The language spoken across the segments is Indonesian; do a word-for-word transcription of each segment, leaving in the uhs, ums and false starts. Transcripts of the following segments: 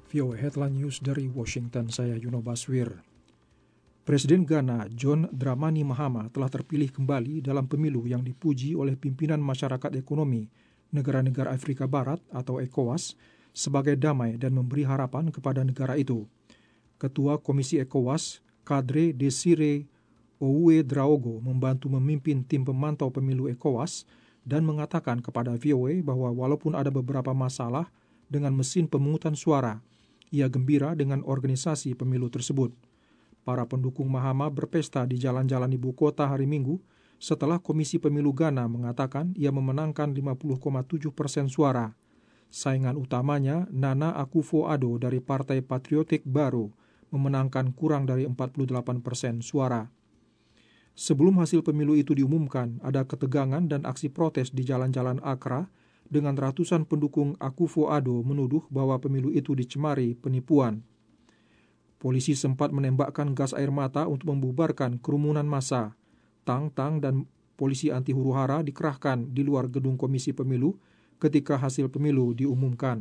V O A Headline News dari Washington, saya Yuno Baswir. Presiden Ghana John Dramani Mahama telah terpilih kembali dalam pemilu yang dipuji oleh pimpinan masyarakat ekonomi negara-negara Afrika Barat atau ECOWAS sebagai damai dan memberi harapan kepada negara itu. Ketua Komisi ECOWAS, Kadre Desire Ouedraogo, membantu memimpin tim pemantau pemilu ECOWAS dan mengatakan kepada V O A bahwa walaupun ada beberapa masalah dengan mesin pemungutan suara, ia gembira dengan organisasi pemilu tersebut. Para pendukung Mahama berpesta di jalan-jalan ibu kota hari Minggu setelah Komisi Pemilu Ghana mengatakan ia memenangkan lima puluh koma tujuh persen suara. Saingan utamanya, Nana Akufo-Addo dari Partai Patriotik Baru, memenangkan kurang dari empat puluh delapan persen suara. Sebelum hasil pemilu itu diumumkan, ada ketegangan dan aksi protes di jalan-jalan Accra dengan ratusan pendukung Akufo-Addo menuduh bahwa pemilu itu dicemari penipuan. Polisi sempat menembakkan gas air mata untuk membubarkan kerumunan massa. Tang-tang dan polisi anti huru-hara dikerahkan di luar gedung Komisi Pemilu ketika hasil pemilu diumumkan.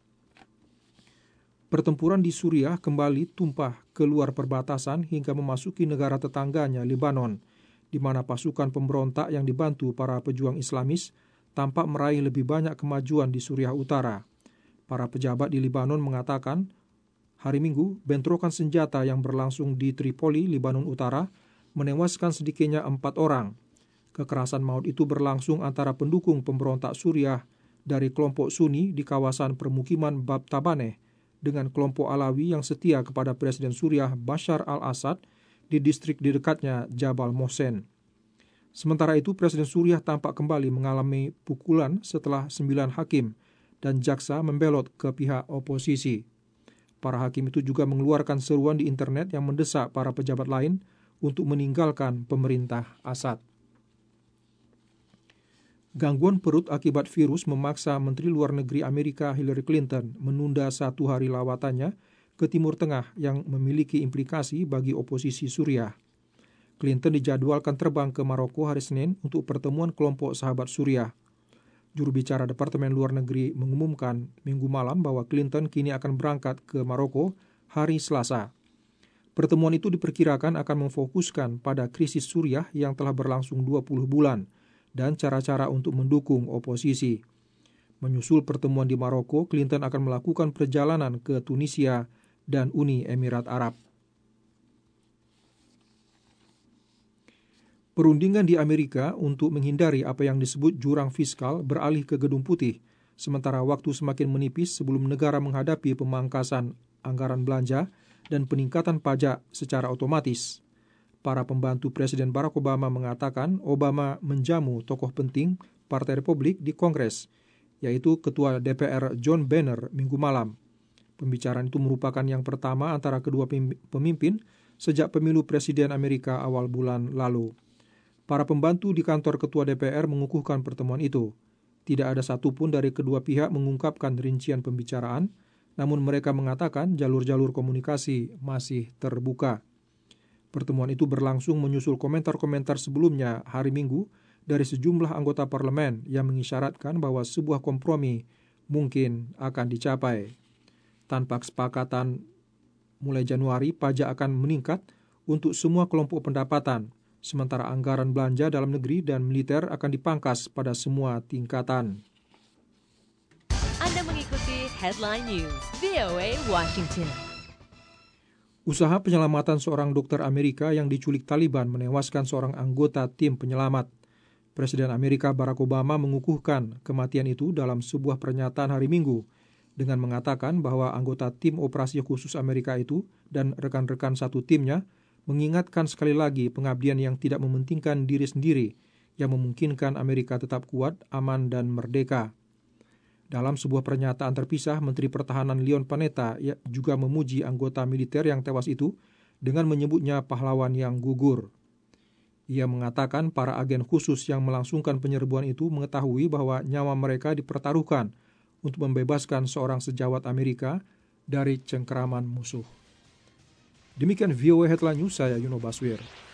Pertempuran di Suriah kembali tumpah ke luar perbatasan hingga memasuki negara tetangganya Lebanon, di mana pasukan pemberontak yang dibantu para pejuang Islamis tampak meraih lebih banyak kemajuan di Suriah Utara. Para pejabat di Lebanon mengatakan hari Minggu bentrokan senjata yang berlangsung di Tripoli, Lebanon Utara, menewaskan sedikitnya empat orang. Kekerasan maut itu berlangsung antara pendukung pemberontak Suriah dari kelompok Sunni di kawasan permukiman Bab Tabaneh dengan kelompok Alawi yang setia kepada Presiden Suriah Bashar al-Assad di distrik di dekatnya Jabal Mohsen. Sementara itu, Presiden Suriah tampak kembali mengalami pukulan setelah sembilan hakim dan jaksa membelot ke pihak oposisi. Para hakim itu juga mengeluarkan seruan di internet yang mendesak para pejabat lain untuk meninggalkan pemerintah Assad. Gangguan perut akibat virus memaksa Menteri Luar Negeri Amerika Hillary Clinton menunda satu hari lawatannya ke Timur Tengah yang memiliki implikasi bagi oposisi Suriah. Clinton dijadwalkan terbang ke Maroko hari Senin untuk pertemuan kelompok sahabat Suriah. Juru bicara Departemen Luar Negeri mengumumkan Minggu malam bahwa Clinton kini akan berangkat ke Maroko hari Selasa. Pertemuan itu diperkirakan akan memfokuskan pada krisis Suriah yang telah berlangsung dua puluh bulan dan cara-cara untuk mendukung oposisi. Menyusul pertemuan di Maroko, Clinton akan melakukan perjalanan ke Tunisia dan Uni Emirat Arab. Perundingan di Amerika untuk menghindari apa yang disebut jurang fiskal beralih ke Gedung Putih, sementara waktu semakin menipis sebelum negara menghadapi pemangkasan anggaran belanja dan peningkatan pajak secara otomatis. Para pembantu Presiden Barack Obama mengatakan Obama menjamu tokoh penting Partai Republik di Kongres, yaitu Ketua D P R John Boehner Minggu malam. Pembicaraan itu merupakan yang pertama antara kedua pemimpin sejak pemilu Presiden Amerika awal bulan lalu. Para pembantu di kantor Ketua D P R mengukuhkan pertemuan itu. Tidak ada satupun dari kedua pihak mengungkapkan rincian pembicaraan, namun mereka mengatakan jalur-jalur komunikasi masih terbuka. Pertemuan itu berlangsung menyusul komentar-komentar sebelumnya hari Minggu dari sejumlah anggota parlemen yang mengisyaratkan bahwa sebuah kompromi mungkin akan dicapai. Tanpa kesepakatan mulai Januari, pajak akan meningkat untuk semua kelompok pendapatan, sementara anggaran belanja dalam negeri dan militer akan dipangkas pada semua tingkatan. Anda mengikuti Headline News V O A Washington. Usaha penyelamatan seorang dokter Amerika yang diculik Taliban menewaskan seorang anggota tim penyelamat. Presiden Amerika Barack Obama mengukuhkan kematian itu dalam sebuah pernyataan hari Minggu dengan mengatakan bahwa anggota tim operasi khusus Amerika itu dan rekan-rekan satu timnya mengingatkan sekali lagi pengabdian yang tidak mementingkan diri sendiri yang memungkinkan Amerika tetap kuat, aman, dan merdeka. Dalam sebuah pernyataan terpisah, Menteri Pertahanan Leon Panetta juga memuji anggota militer yang tewas itu dengan menyebutnya pahlawan yang gugur. Ia mengatakan para agen khusus yang melangsungkan penyerbuan itu mengetahui bahwa nyawa mereka dipertaruhkan untuk membebaskan seorang sejawat Amerika dari cengkeraman musuh. Demikian V O A Headline News, saya Yuno Baswir.